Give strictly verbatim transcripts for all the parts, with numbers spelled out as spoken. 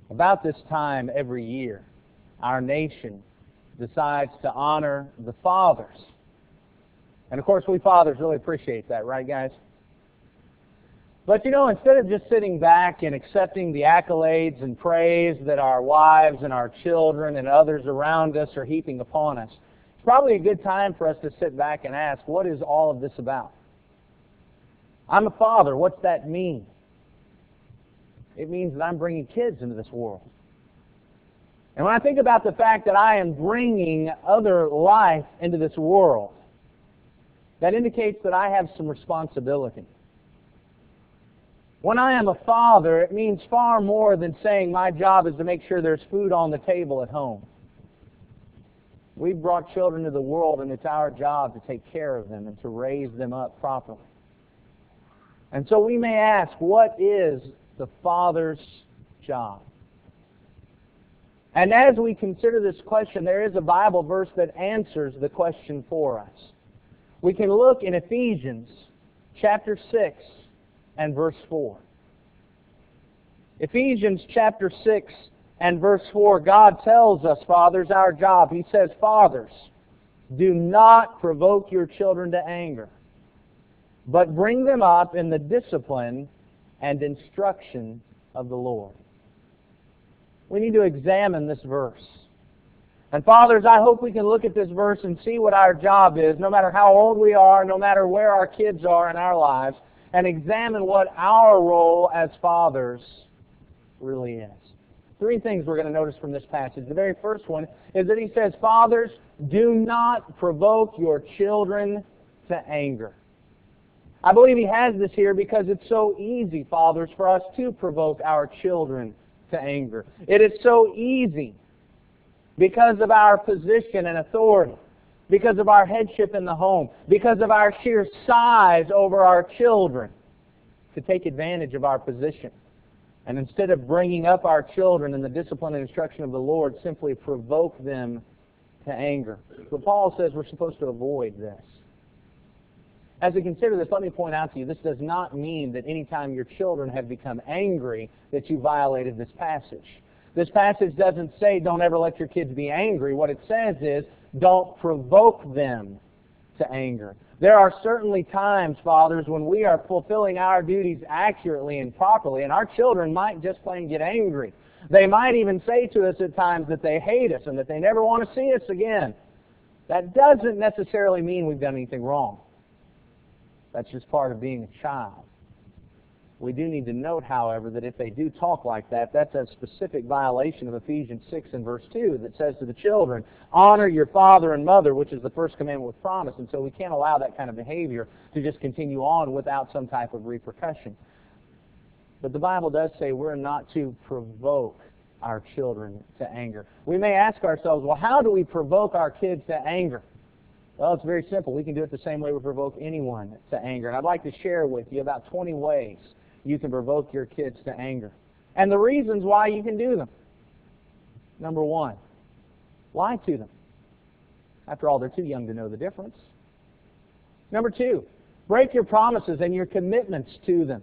About this time every year, our nation decides to honor the fathers. And of course, we fathers really appreciate that, right, guys? But you know, instead of just sitting back and accepting the accolades and praise that our wives and our children and others around us are heaping upon us, it's probably a good time for us to sit back and ask, what is all of this about? I'm a father. What's that mean? It means that I'm bringing kids into this world. And when I think about the fact that I am bringing other life into this world, that indicates that I have some responsibility. When I am a father, it means far more than saying my job is to make sure there's food on the table at home. We've brought children to the world, and it's our job to take care of them and to raise them up properly. And so we may ask, what is the father's job? And as we consider this question, there is a Bible verse that answers the question for us. We can look in Ephesians chapter six and verse four. Ephesians chapter six and verse four, God tells us, fathers, our job. He says, fathers, do not provoke your children to anger, but bring them up in the discipline and instruction of the Lord. We need to examine this verse. And fathers, I hope we can look at this verse and see what our job is, no matter how old we are, no matter where our kids are in our lives, and examine what our role as fathers really is. Three things we're going to notice from this passage. The very first one is that he says, fathers, do not provoke your children to anger. I believe he has this here because it's so easy, fathers, for us to provoke our children to anger. It is so easy because of our position and authority, because of our headship in the home, because of our sheer size over our children, to take advantage of our position. And instead of bringing up our children in the discipline and instruction of the Lord, simply provoke them to anger. But Paul says we're supposed to avoid this. As we consider this, let me point out to you, this does not mean that any time your children have become angry that you violated this passage. This passage doesn't say don't ever let your kids be angry. What it says is don't provoke them to anger. There are certainly times, fathers, when we are fulfilling our duties accurately and properly, and our children might just plain get angry. They might even say to us at times that they hate us and that they never want to see us again. That doesn't necessarily mean we've done anything wrong. That's just part of being a child. We do need to note, however, that if they do talk like that, that's a specific violation of Ephesians six and verse two that says to the children, honor your father and mother, which is the first commandment with promise. And so we can't allow that kind of behavior to just continue on without some type of repercussion. But the Bible does say we're not to provoke our children to anger. We may ask ourselves, well, how do we provoke our kids to anger? Well, it's very simple. We can do it the same way we provoke anyone to anger. And I'd like to share with you about twenty ways you can provoke your kids to anger. And the reasons why you can do them. Number one, lie to them. After all, they're too young to know the difference. Number two, break your promises and your commitments to them.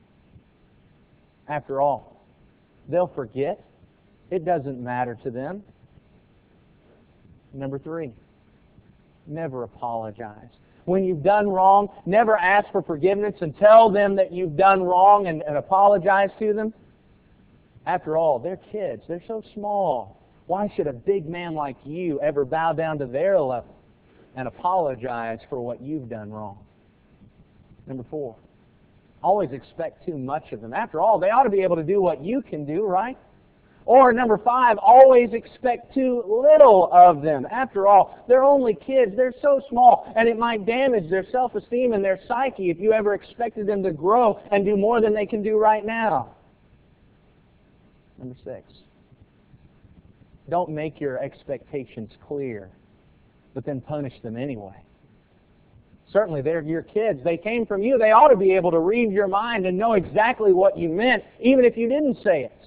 After all, they'll forget. It doesn't matter to them. Number three, never apologize. When you've done wrong, never ask for forgiveness and tell them that you've done wrong and, and apologize to them. After all, they're kids. They're so small. Why should a big man like you ever bow down to their level and apologize for what you've done wrong? Number four, always expect too much of them. After all, they ought to be able to do what you can do, right? Or number five, always expect too little of them. After all, they're only kids. They're so small, and it might damage their self-esteem and their psyche if you ever expected them to grow and do more than they can do right now. Number six, don't make your expectations clear, but then punish them anyway. Certainly, they're your kids. They came from you. They ought to be able to read your mind and know exactly what you meant, even if you didn't say it.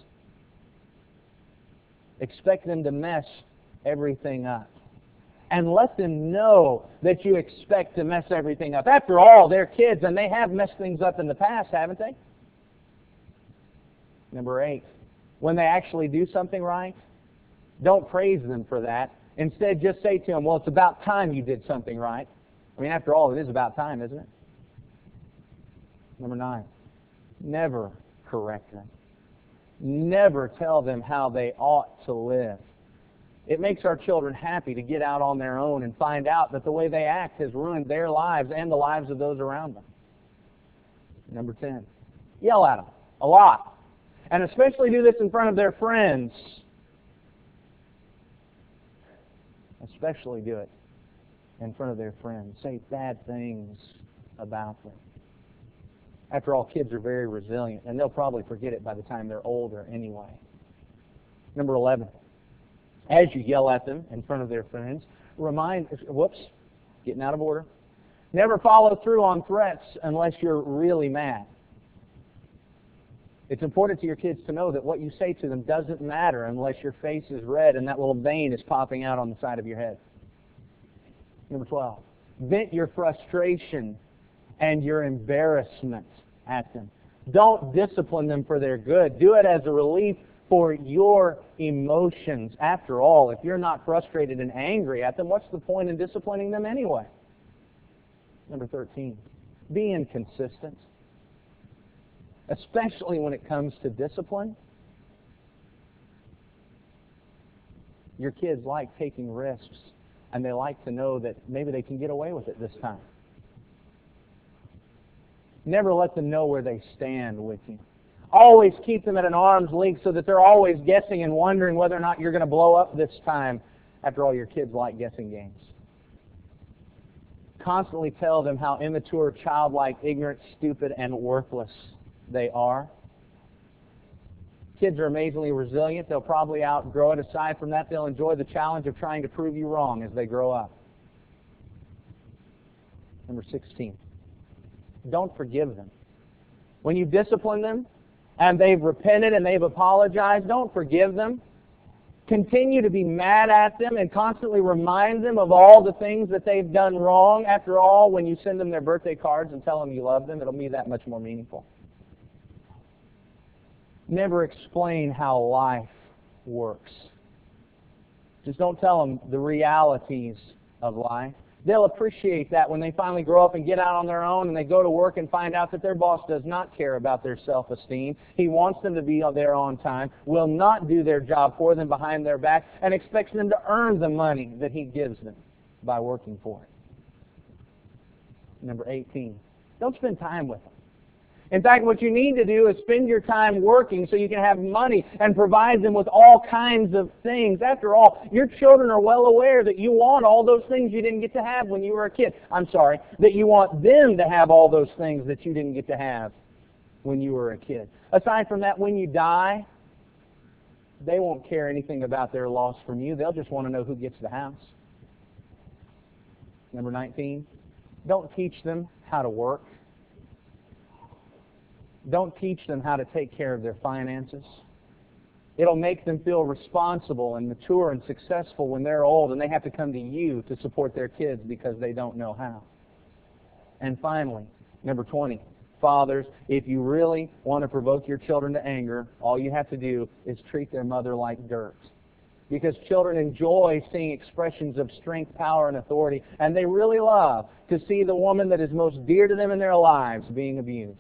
Expect them to mess everything up. And let them know that you expect to mess everything up. After all, they're kids, and they have messed things up in the past, haven't they? Number eight, when they actually do something right, don't praise them for that. Instead, just say to them, well, it's about time you did something right. I mean, after all, it is about time, isn't it? Number nine, never correct them. Never tell them how they ought to live. It makes our children happy to get out on their own and find out that the way they act has ruined their lives and the lives of those around them. Number ten, yell at them a lot. And especially do this in front of their friends. Especially do it in front of their friends. Say bad things about them. After all, kids are very resilient, and they'll probably forget it by the time they're older anyway. Number eleven, as you yell at them in front of their friends, remind, whoops, getting out of order. Never follow through on threats unless you're really mad. It's important to your kids to know that what you say to them doesn't matter unless your face is red and that little vein is popping out on the side of your head. Number twelve, vent your frustration and your embarrassment at them. Don't discipline them for their good. Do it as a relief for your emotions. After all, if you're not frustrated and angry at them, what's the point in disciplining them anyway? Number thirteen, be inconsistent. Especially when it comes to discipline. Your kids like taking risks, and they like to know that maybe they can get away with it this time. Never let them know where they stand with you. Always keep them at an arm's length so that they're always guessing and wondering whether or not you're going to blow up this time. After all, your kids like guessing games. Constantly tell them how immature, childlike, ignorant, stupid, and worthless they are. Kids are amazingly resilient. They'll probably outgrow it. Aside from that, they'll enjoy the challenge of trying to prove you wrong as they grow up. Number sixteen, don't forgive them. When you discipline them and they've repented and they've apologized, don't forgive them. Continue to be mad at them and constantly remind them of all the things that they've done wrong. After all, when you send them their birthday cards and tell them you love them, it'll be that much more meaningful. Never explain how life works. Just don't tell them the realities of life. They'll appreciate that when they finally grow up and get out on their own and they go to work and find out that their boss does not care about their self-esteem. He wants them to be there on time, will not do their job for them behind their back, and expects them to earn the money that he gives them by working for it. Number eighteen, don't spend time with them. In fact, what you need to do is spend your time working so you can have money and provide them with all kinds of things. After all, your children are well aware that you want all those things you didn't get to have when you were a kid. I'm sorry, that you want them to have all those things that you didn't get to have when you were a kid. Aside from that, when you die, they won't care anything about their loss from you. They'll just want to know who gets the house. Number nineteen, don't teach them how to work. Don't teach them how to take care of their finances. It'll make them feel responsible and mature and successful when they're old and they have to come to you to support their kids because they don't know how. And finally, number twenty, fathers, if you really want to provoke your children to anger, all you have to do is treat their mother like dirt. Because children enjoy seeing expressions of strength, power, and authority, and they really love to see the woman that is most dear to them in their lives being abused.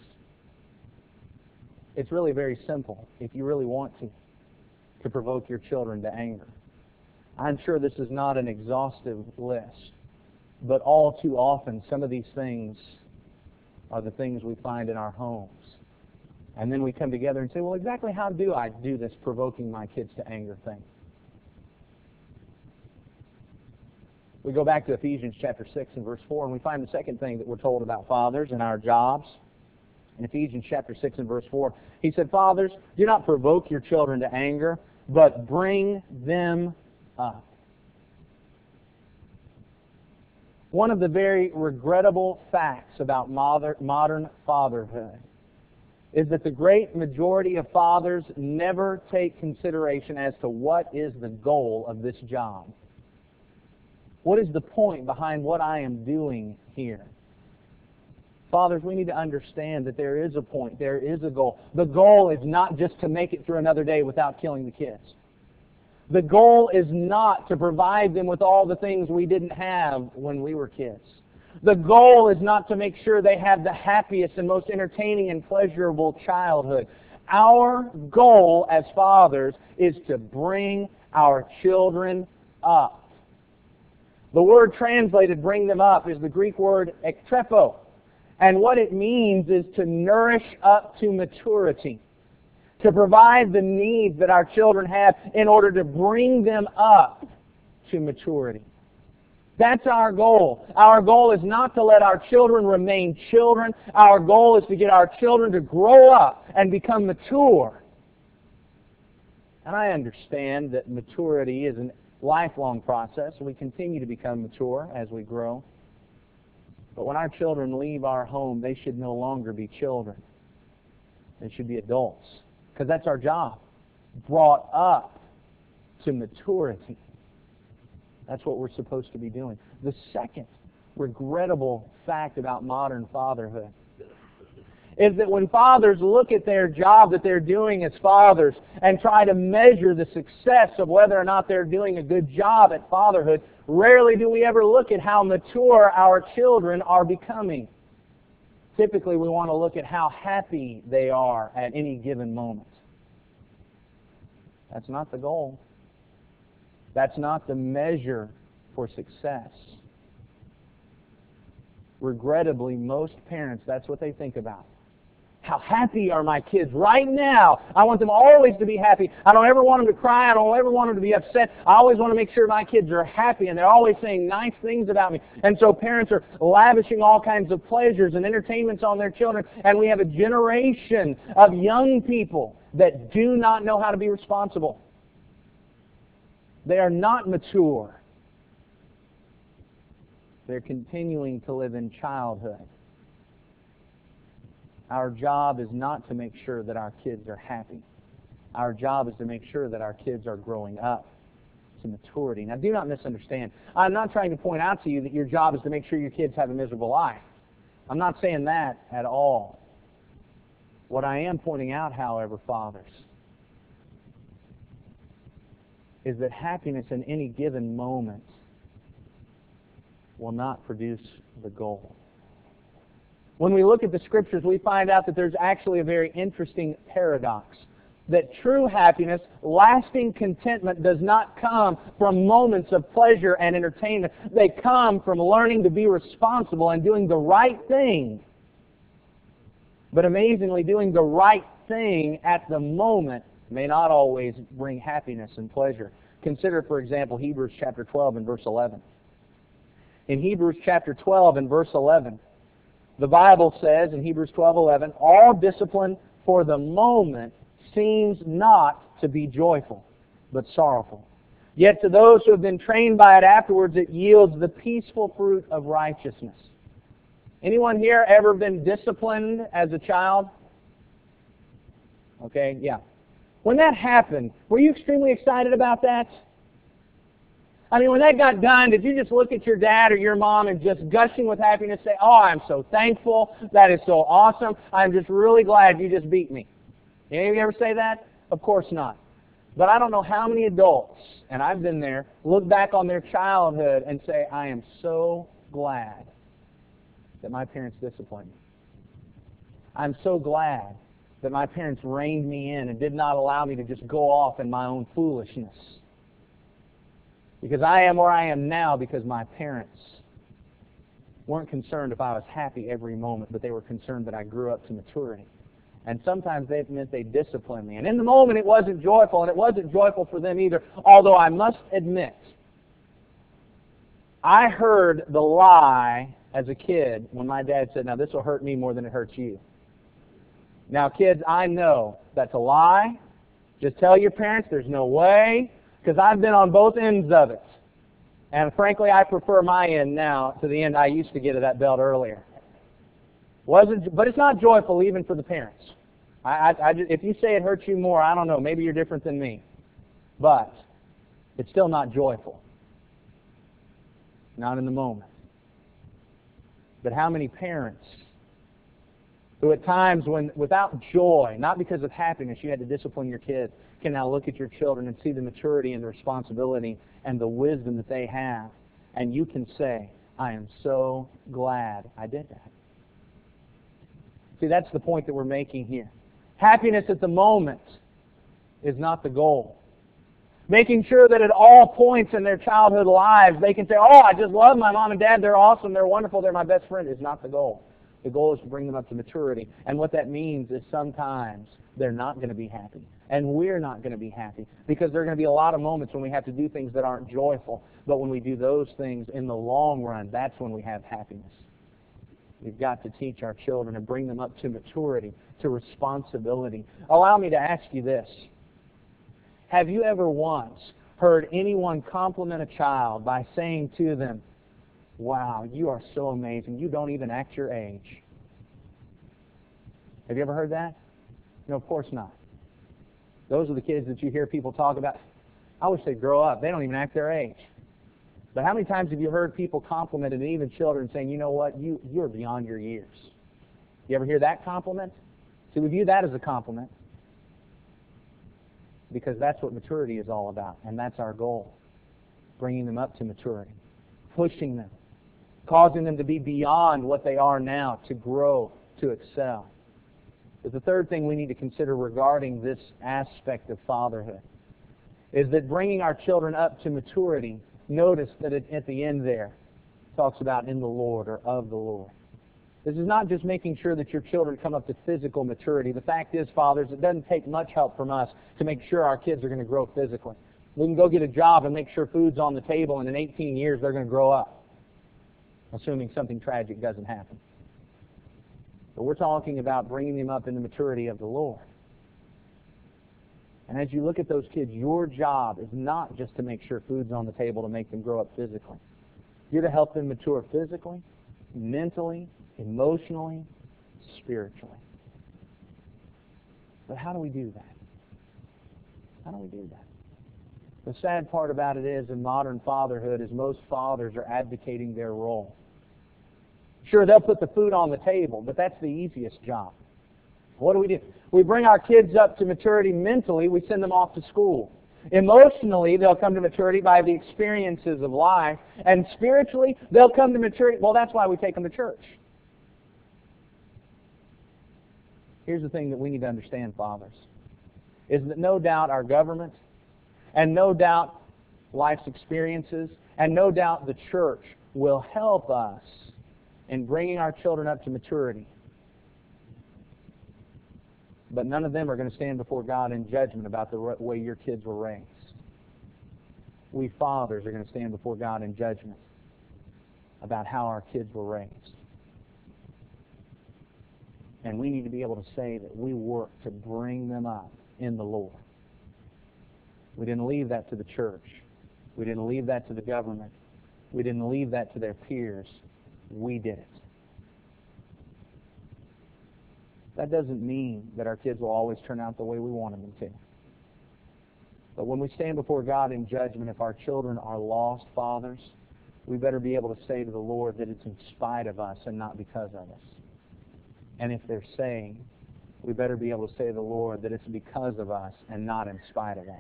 It's really very simple if you really want to, to provoke your children to anger. I'm sure this is not an exhaustive list, but all too often some of these things are the things we find in our homes. And then we come together and say, well, exactly how do I do this provoking my kids to anger thing? We go back to Ephesians chapter six and verse four, and we find the second thing that we're told about fathers and our jobs. In Ephesians chapter six and verse four, he said, fathers, do not provoke your children to anger, but bring them up. One of the very regrettable facts about modern fatherhood is that the great majority of fathers never take consideration as to what is the goal of this job. What is the point behind what I am doing here? Fathers, we need to understand that there is a point, there is a goal. The goal is not just to make it through another day without killing the kids. The goal is not to provide them with all the things we didn't have when we were kids. The goal is not to make sure they have the happiest and most entertaining and pleasurable childhood. Our goal as fathers is to bring our children up. The word translated bring them up is the Greek word ektrepo. And what it means is to nourish up to maturity, to provide the needs that our children have in order to bring them up to maturity. That's our goal. Our goal is not to let our children remain children. Our goal is to get our children to grow up and become mature. And I understand that maturity is a lifelong process. We continue to become mature as we grow. But when our children leave our home, they should no longer be children. They should be adults. Because that's our job. Brought up to maturity. That's what we're supposed to be doing. The second regrettable fact about modern fatherhood is that when fathers look at their job that they're doing as fathers and try to measure the success of whether or not they're doing a good job at fatherhood, rarely do we ever look at how mature our children are becoming. Typically, we want to look at how happy they are at any given moment. That's not the goal. That's not the measure for success. Regrettably, most parents, that's what they think about. How happy are my kids right now? I want them always to be happy. I don't ever want them to cry. I don't ever want them to be upset. I always want to make sure my kids are happy, and they're always saying nice things about me. And so parents are lavishing all kinds of pleasures and entertainments on their children, and we have a generation of young people that do not know how to be responsible. They are not mature. They're continuing to live in childhood. Our job is not to make sure that our kids are happy. Our job is to make sure that our kids are growing up to maturity. Now, do not misunderstand. I'm not trying to point out to you that your job is to make sure your kids have a miserable life. I'm not saying that at all. What I am pointing out, however, fathers, is that happiness in any given moment will not produce the goal. When we look at the Scriptures, we find out that there's actually a very interesting paradox. That true happiness, lasting contentment, does not come from moments of pleasure and entertainment. They come from learning to be responsible and doing the right thing. But amazingly, doing the right thing at the moment may not always bring happiness and pleasure. Consider, for example, Hebrews chapter twelve and verse eleven. In Hebrews chapter twelve and verse eleven, the Bible says in Hebrews twelve eleven, all discipline for the moment seems not to be joyful, but sorrowful. Yet to those who have been trained by it afterwards, it yields the peaceful fruit of righteousness. Anyone here ever been disciplined as a child? Okay, yeah. When that happened, were you extremely excited about that? I mean, when that got done, did you just look at your dad or your mom and just gushing with happiness say, oh, I'm so thankful. That is so awesome. I'm just really glad you just beat me. Any of you ever say that? Of course not. But I don't know how many adults, and I've been there, look back on their childhood and say, I am so glad that my parents disciplined me. I'm so glad that my parents reined me in and did not allow me to just go off in my own foolishness. Because I am where I am now because my parents weren't concerned if I was happy every moment, but they were concerned that I grew up to maturity. And sometimes that meant they disciplined me. And in the moment it wasn't joyful, and it wasn't joyful for them either, although I must admit, I heard the lie as a kid when my dad said, now this will hurt me more than it hurts you. Now kids, I know that's a lie. Just tell your parents there's no way, because I've been on both ends of it. And frankly, I prefer my end now to the end I used to get of that belt earlier. Wasn't, but it's not joyful even for the parents. I, I, I, if you say it hurts you more, I don't know. Maybe you're different than me. But it's still not joyful. Not in the moment. But how many parents who at times when without joy, not because of happiness, you had to discipline your kids, can now look at your children and see the maturity and the responsibility and the wisdom that they have, and you can say, I am so glad I did that. See, that's the point that we're making here. Happiness at the moment is not the goal. Making sure that at all points in their childhood lives they can say, oh, I just love my mom and dad, they're awesome, they're wonderful, they're my best friend, is not the goal. The goal is to bring them up to maturity. And what that means is sometimes they're not going to be happy. And we're not going to be happy. Because there are going to be a lot of moments when we have to do things that aren't joyful. But when we do those things in the long run, that's when we have happiness. We've got to teach our children and bring them up to maturity, to responsibility. Allow me to ask you this. Have you ever once heard anyone compliment a child by saying to them, wow, you are so amazing. You don't even act your age. Have you ever heard that? No, of course not. Those are the kids that you hear people talk about. I wish they'd grow up. They don't even act their age. But how many times have you heard people complimented, and even children, saying, you know what, you, you're beyond your years? You ever hear that compliment? See, we view that as a compliment because that's what maturity is all about, and that's our goal, bringing them up to maturity, pushing them, causing them to be beyond what they are now, to grow, to excel. But the third thing we need to consider regarding this aspect of fatherhood is that bringing our children up to maturity, notice that it, at the end there, it talks about in the Lord or of the Lord. This is not just making sure that your children come up to physical maturity. The fact is, fathers, it doesn't take much help from us to make sure our kids are going to grow physically. We can go get a job and make sure food's on the table, and in eighteen years they're going to grow up, assuming something tragic doesn't happen. But we're talking about bringing them up in the maturity of the Lord. And as you look at those kids, your job is not just to make sure food's on the table to make them grow up physically. You're to help them mature physically, mentally, emotionally, spiritually. But how do we do that? How do we do that? The sad part about it is, in modern fatherhood, is most fathers are abdicating their role. Sure, they'll put the food on the table, but that's the easiest job. What do we do? We bring our kids up to maturity mentally. We send them off to school. Emotionally, they'll come to maturity by the experiences of life. And spiritually, they'll come to maturity. Well, that's why we take them to church. Here's the thing that we need to understand, fathers, is that no doubt our government, and no doubt life's experiences, and no doubt the church will help us in bringing our children up to maturity. But none of them are going to stand before God in judgment about the way your kids were raised. We fathers are going to stand before God in judgment about how our kids were raised. And we need to be able to say that we work to bring them up in the Lord. We didn't leave that to the church. We didn't leave that to the government. We didn't leave that to their peers. We did it. That doesn't mean that our kids will always turn out the way we wanted them to. But when we stand before God in judgment, if our children are lost fathers, we better be able to say to the Lord that it's in spite of us and not because of us. And if they're saved, we better be able to say to the Lord that it's because of us and not in spite of us.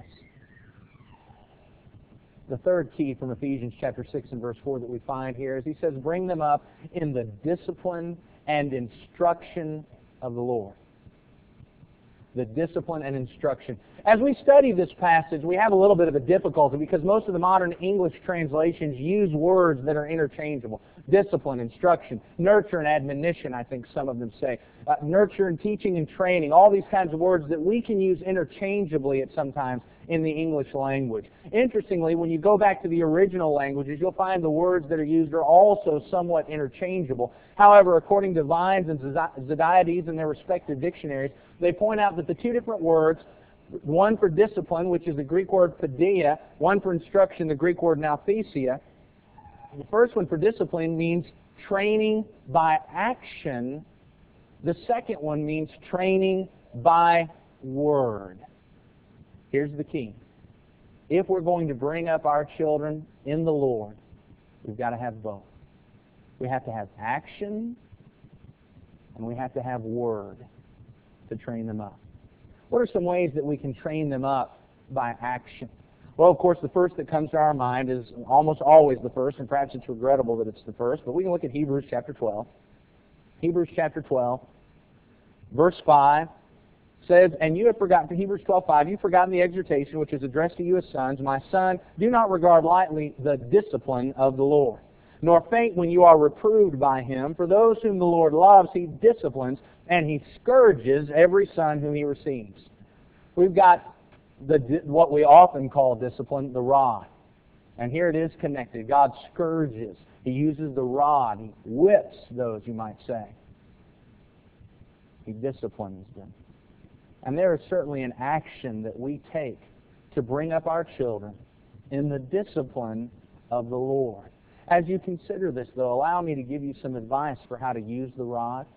The third key from Ephesians chapter six and verse four that we find here is he says, bring them up in the discipline and instruction of the Lord. The discipline and instruction. As we study this passage, we have a little bit of a difficulty because most of the modern English translations use words that are interchangeable. Discipline, instruction, nurture and admonition, I think some of them say. Uh, nurture and teaching and training, all these kinds of words that we can use interchangeably at sometimes in the English language. Interestingly, when you go back to the original languages, you'll find the words that are used are also somewhat interchangeable. However, according to Vines and Zadiades in their respective dictionaries, they point out that the two different words, one for discipline, which is the Greek word paideia, one for instruction, the Greek word nouthesia. The first one for discipline means training by action. The second one means training by word. Here's the key. If we're going to bring up our children in the Lord, we've got to have both. We have to have action, And we have to have Word to train them up. What are some ways that we can train them up by action? Well, of course, the first that comes to our mind is almost always the first, and perhaps it's regrettable that it's the first, but we can look at Hebrews chapter twelve. Hebrews chapter twelve, verse five says, and you have forgotten, Hebrews twelve five, you've forgotten the exhortation which is addressed to you as sons. My son, do not regard lightly the discipline of the Lord, nor faint when you are reproved by him. For those whom the Lord loves, he disciplines, and he scourges every son whom he receives. We've got the what we often call discipline, the rod. And here it is connected. God scourges. He uses the rod. He whips those, you might say. He disciplines them. And there is certainly an action that we take to bring up our children in the discipline of the Lord. As you consider this, though, allow me to give you some advice for how to use the rod.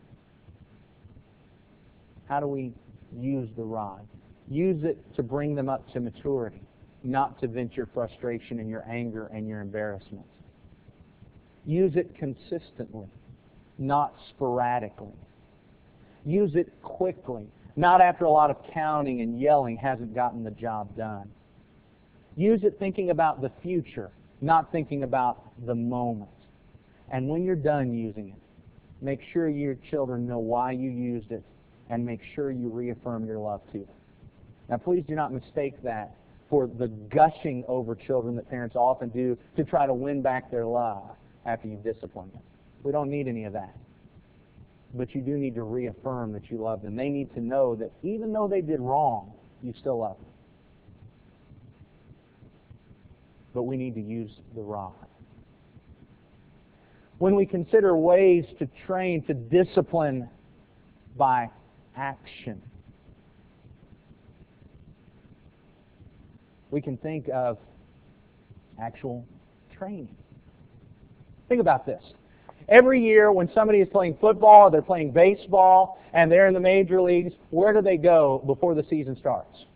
How do we use the rod? Use it to bring them up to maturity, not to vent your frustration and your anger and your embarrassment. Use it consistently, not sporadically. Use it quickly, not after a lot of counting and yelling hasn't gotten the job done. Use it thinking about the future, not thinking about the moment. And when you're done using it, make sure your children know why you used it, and make sure you reaffirm your love to them. Now, please do not mistake that for the gushing over children that parents often do to try to win back their love after you've disciplined them. We don't need any of that. But you do need to reaffirm that you love them. They need to know that even though they did wrong, you still love them. But we need to use the rod. When we consider ways to train, to discipline by action, we can think of actual training. Think about this. Every year when somebody is playing football, or they're playing baseball, and they're in the major leagues, where do they go before the season starts?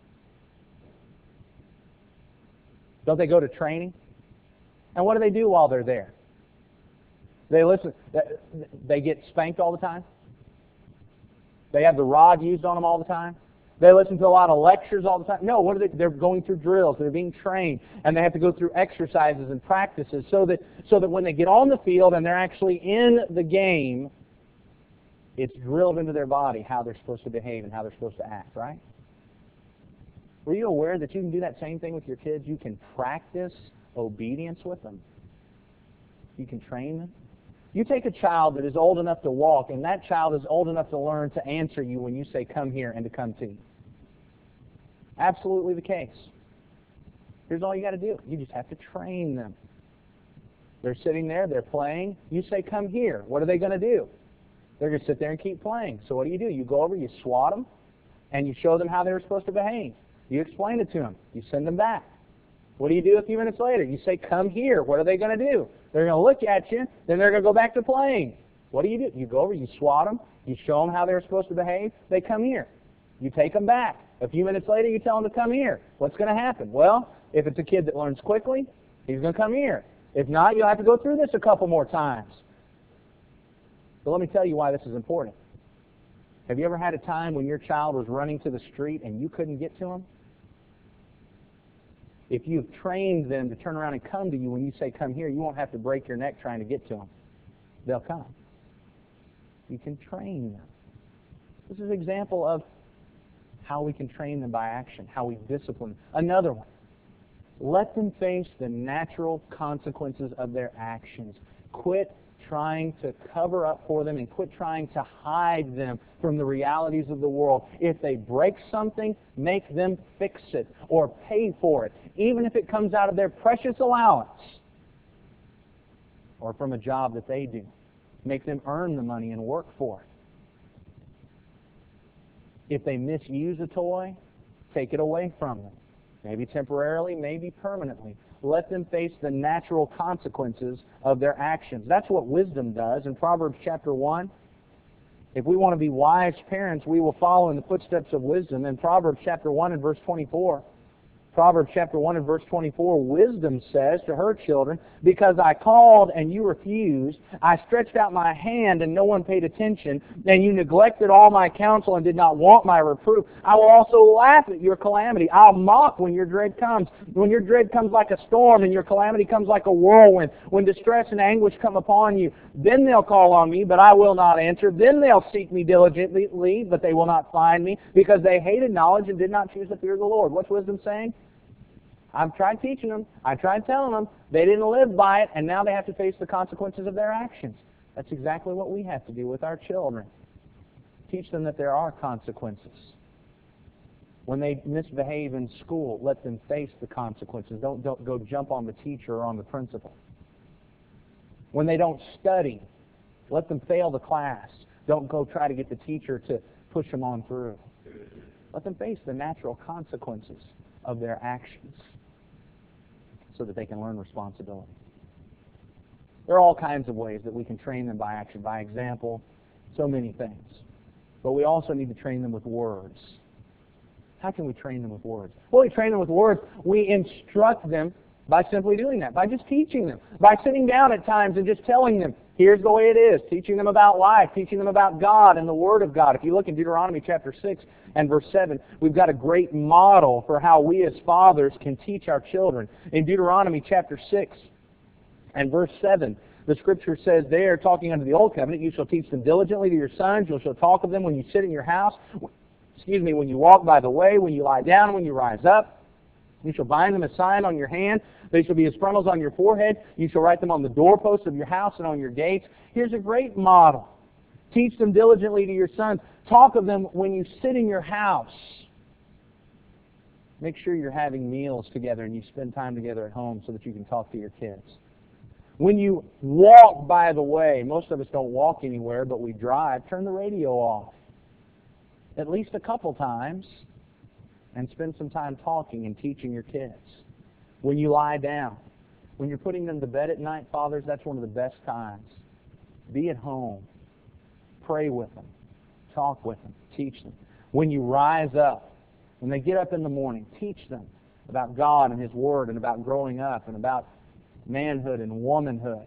Don't they go to training? And what do they do while they're there? They listen. They get spanked all the time? They have the rod used on them all the time? They listen to a lot of lectures all the time? No, what are they? They're going through drills. They're being trained, and they have to go through exercises and practices so that so that when they get on the field and they're actually in the game, it's drilled into their body how they're supposed to behave and how they're supposed to act, right? Were you aware that you can do that same thing with your kids? You can practice obedience with them. You can train them. You take a child that is old enough to walk, and that child is old enough to learn to answer you when you say, come here, and to come to you. Absolutely the case. Here's all you got to do. You just have to train them. They're sitting there, they're playing. You say, come here. What are they going to do? They're going to sit there and keep playing. So what do you do? You go over, you swat them, and you show them how they were supposed to behave. You explain it to them. You send them back. What do you do a few minutes later? You say, come here. What are they going to do? They're going to look at you, then they're going to go back to playing. What do you do? You go over, you swat them, you show them how they're supposed to behave, they come here. You take them back. A few minutes later, you tell them to come here. What's going to happen? Well, if it's a kid that learns quickly, he's going to come here. If not, you'll have to go through this a couple more times. But let me tell you why this is important. Have you ever had a time when your child was running to the street and you couldn't get to him? If you've trained them to turn around and come to you when you say come here, you won't have to break your neck trying to get to them. They'll come. You can train them. This is an example of how we can train them by action, how we discipline. Another one. Let them face the natural consequences of their actions. Quit trying to cover up for them and quit trying to hide them from the realities of the world. If they break something, make them fix it or pay for it, even if it comes out of their precious allowance or from a job that they do. Make them earn the money and work for it. If they misuse a toy, take it away from them. Maybe temporarily, maybe permanently. Let them face the natural consequences of their actions. That's what wisdom does. In Proverbs chapter one, if we want to be wise parents, we will follow in the footsteps of wisdom. In Proverbs chapter one and verse twenty-four, Proverbs chapter one and verse twenty-four, wisdom says to her children, because I called and you refused, I stretched out my hand and no one paid attention, and you neglected all my counsel and did not want my reproof, I will also laugh at your calamity. I'll mock when your dread comes. When your dread comes like a storm and your calamity comes like a whirlwind, when distress and anguish come upon you, then they'll call on me, but I will not answer. Then they'll seek me diligently, but they will not find me, because they hated knowledge and did not choose the fear of the Lord. What's wisdom saying? I've tried teaching them. I tried telling them. They didn't live by it, and now they have to face the consequences of their actions. That's exactly what we have to do with our children. Teach them that there are consequences. When they misbehave in school, let them face the consequences. Don't, don't go jump on the teacher or on the principal. When they don't study, let them fail the class. Don't go try to get the teacher to push them on through. Let them face the natural consequences of their actions, so that they can learn responsibility. There are all kinds of ways that we can train them by action, by example, so many things. But we also need to train them with words. How can we train them with words? Well, we train them with words. We instruct them by simply doing that, by just teaching them, by sitting down at times and just telling them, here's the way it is, teaching them about life, teaching them about God and the Word of God. If you look in Deuteronomy chapter six and verse seven, we've got a great model for how we as fathers can teach our children. In Deuteronomy chapter six and verse seven, the Scripture says there, talking under the Old Covenant, you shall teach them diligently to your sons, you shall talk of them when you sit in your house, excuse me, when you walk by the way, when you lie down, when you rise up. You shall bind them as sign on your hand. They shall be as frontals on your forehead. You shall write them on the doorposts of your house and on your gates. Here's a great model. Teach them diligently to your sons. Talk of them when you sit in your house. Make sure you're having meals together and you spend time together at home so that you can talk to your kids. When you walk by the way, most of us don't walk anywhere, but we drive, turn the radio off at least a couple times and spend some time talking and teaching your kids. When you lie down, when you're putting them to bed at night, fathers, that's one of the best times. Be at home. Pray with them. Talk with them. Teach them. When you rise up, when they get up in the morning, teach them about God and His Word and about growing up and about manhood and womanhood.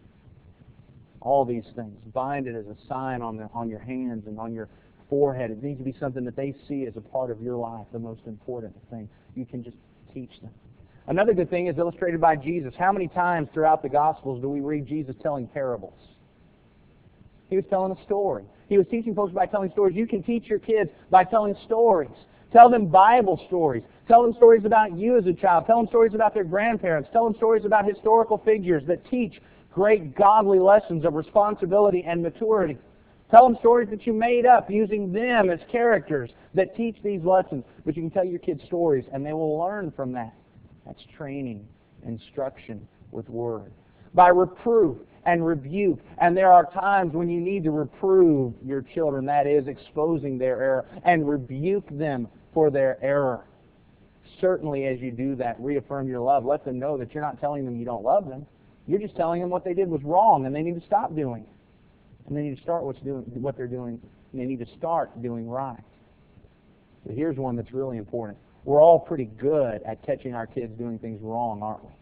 All these things. Bind it as a sign on, the, on your hands and on your forehead. It needs to be something that they see as a part of your life, the most important thing. You can just teach them. Another good thing is illustrated by Jesus. How many times throughout the Gospels do we read Jesus telling parables? He was telling a story. He was teaching folks by telling stories. You can teach your kids by telling stories. Tell them Bible stories. Tell them stories about you as a child. Tell them stories about their grandparents. Tell them stories about historical figures that teach great godly lessons of responsibility and maturity. Tell them stories that you made up using them as characters that teach these lessons. But you can tell your kids stories and they will learn from that. That's training, instruction with word. By reproof and rebuke. And there are times when you need to reprove your children, that is, exposing their error, and rebuke them for their error. Certainly as you do that, reaffirm your love. Let them know that you're not telling them you don't love them. You're just telling them what they did was wrong and they need to stop doing it. And they need to start what's doing, what they're doing, and they need to start doing right. But here's one that's really important. We're all pretty good at catching our kids doing things wrong, aren't we?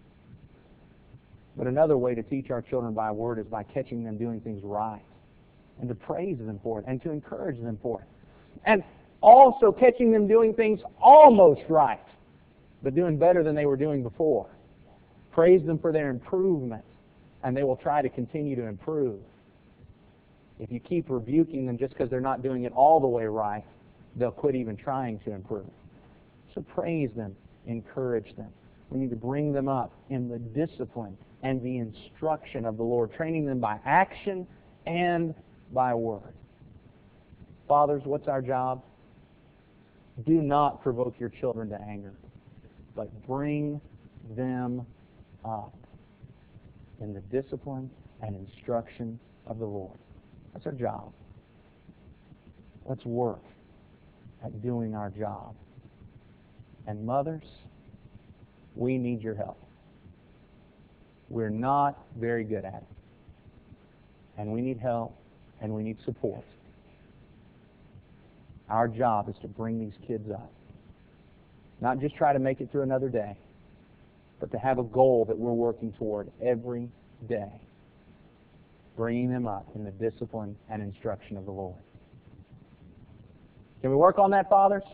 But another way to teach our children by word is by catching them doing things right, and to praise them for it, and to encourage them for it. And also catching them doing things almost right, but doing better than they were doing before. Praise them for their improvement, and they will try to continue to improve. If you keep rebuking them just because they're not doing it all the way right, they'll quit even trying to improve. So praise them, encourage them. We need to bring them up in the discipline and the instruction of the Lord, training them by action and by word. Fathers, what's our job? Do not provoke your children to anger, but bring them up in the discipline and instruction of the Lord. That's our job. Let's work at doing our job. And mothers, we need your help. We're not very good at it. And we need help, and we need support. Our job is to bring these kids up Not just try to make it through another day, but to have a goal that we're working toward every day, bringing them up in the discipline and instruction of the Lord. Can we work on that, fathers?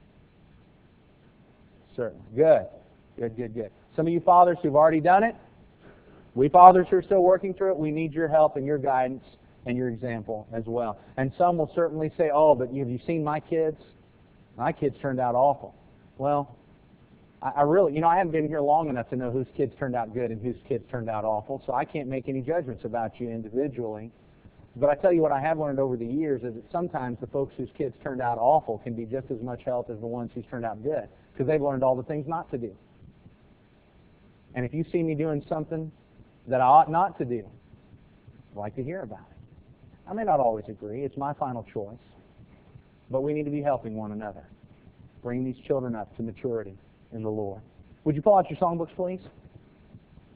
Certainly. Good. Good, good, good. Some of you fathers who've already done it, we fathers who are still working through it, we need your help and your guidance and your example as well. And some will certainly say, oh, but have you seen my kids? My kids turned out awful. Well, I, I really, you know, I haven't been here long enough to know whose kids turned out good and whose kids turned out awful, so I can't make any judgments about you individually. But I tell you what I have learned over the years is that sometimes the folks whose kids turned out awful can be just as much help as the ones who's turned out good, because they've learned all the things not to do. And if you see me doing something that I ought not to do, I'd like to hear about it. I may not always agree. It's my final choice. But we need to be helping one another. Bring these children up to maturity in the Lord. Would you pull out your songbooks, please?